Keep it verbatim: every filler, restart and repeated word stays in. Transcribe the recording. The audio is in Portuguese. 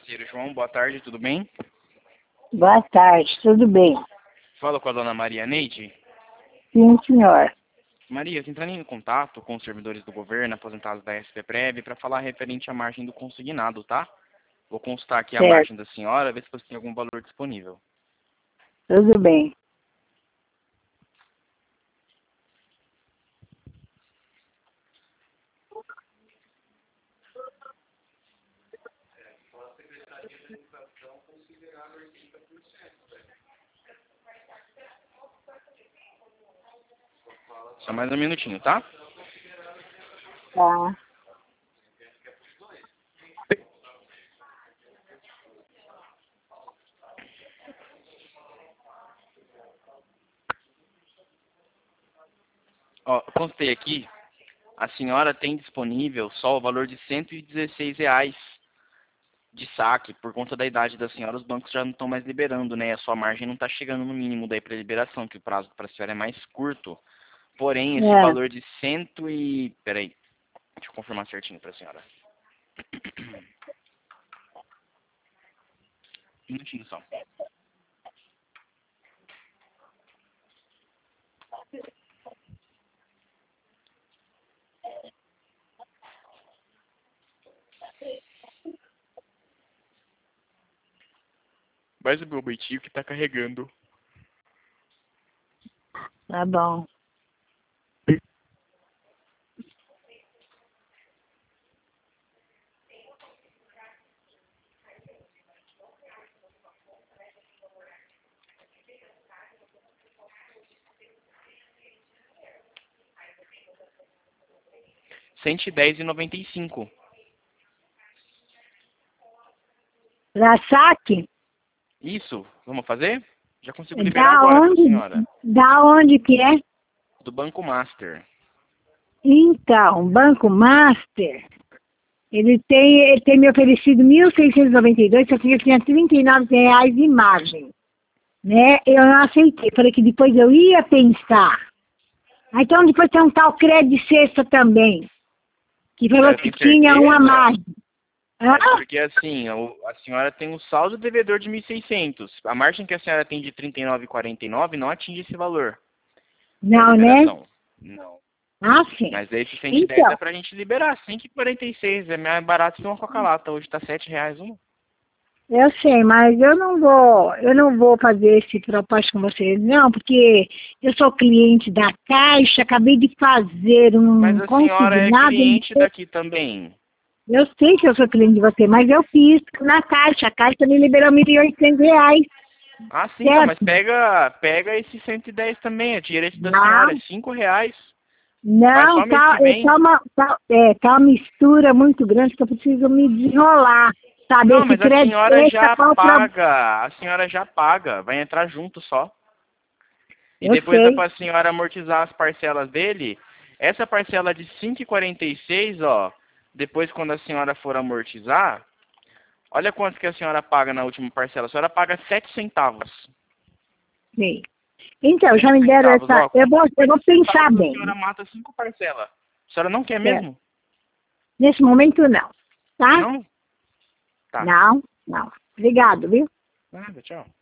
financeiro. João, boa tarde, tudo bem? Boa tarde, tudo bem? Fala com a dona Maria Neide. Sim, senhor. Maria, você entrando em contato com os servidores do governo aposentados da S P Prev para falar referente à margem do consignado, tá? Vou consultar aqui a Certo. margem da senhora, ver se você tem algum valor disponível. Tudo bem. Só mais um minutinho, tá? Tá. Ó, constei aqui, a senhora tem disponível só o valor de cento e dezesseis reais de saque. Por conta da idade da senhora, os bancos já não estão mais liberando, né? A sua margem não está chegando no mínimo daí para liberação, que o prazo para a senhora é mais curto. Porém, esse É. valor de cento e... Peraí, deixa eu confirmar certinho para a senhora. Um minutinho só. Mais um momentinho que está carregando. Tá bom. cento e dez reais e noventa e cinco centavos. Pra saque? Isso, vamos fazer? Já consigo liberar Da agora para a onde? senhora. Da onde que é? Do Banco Master. Então, Banco Master, ele tem, ele tem me oferecido mil seiscentos e noventa e dois, só que eu tinha trinta e nove reais de margem. Né? Eu não aceitei. Falei que depois eu ia pensar. Ah, então depois tem um tal crédito sexta também. Que falou Senhora que tem tinha uma certeza? margem. Hã? É porque assim, o- a senhora tem um saldo devedor de mil e seiscentos. A margem que a senhora tem de trinta e nove reais e quarenta e nove centavos não atinge esse valor da Não, né? liberação. Não. Ah, sim. Mas aí esse cento e dez Então, é pra gente liberar. cento e quarenta e seis é mais barato que uma Coca-Lata. Hoje tá sete reais uma. eu sei, mas eu não vou, eu não vou fazer esse propósito com vocês, não, porque eu sou cliente da Caixa, acabei de fazer Mas um a senhora é consignado. cliente daqui também. Eu sei que eu sou cliente de você, mas eu fiz na Caixa. A Caixa me liberou mil e oitocentos reais. Ah, sim, então, mas Certo? pega, pega esse cento e dez também. É direito da senhora, Não, é cinco reais. Vai não, só mês tá, que é, vem. tá, uma, tá, é, tá uma mistura muito grande que eu preciso me desenrolar. Sabe, Não, esse mas a crédito senhora extra, já qual o problema? paga. A senhora já paga. Vai entrar junto só. E Eu depois dá sei, pra senhora amortizar as parcelas dele. Essa parcela de cinco e quarenta e seis, ó. Depois, quando a senhora for amortizar, olha quanto que a senhora paga na última parcela. A senhora paga sete centavos. sei. Então, já sete me deram centavos, essa. ó. Eu Com vou, eu vou cinquenta pensar centavos a bem. senhora mata cinco parcelas. A senhora não quer Certo. mesmo? Nesse momento, não. Tá? Não? Tá. Não, não. Obrigado, viu? Nada, tchau.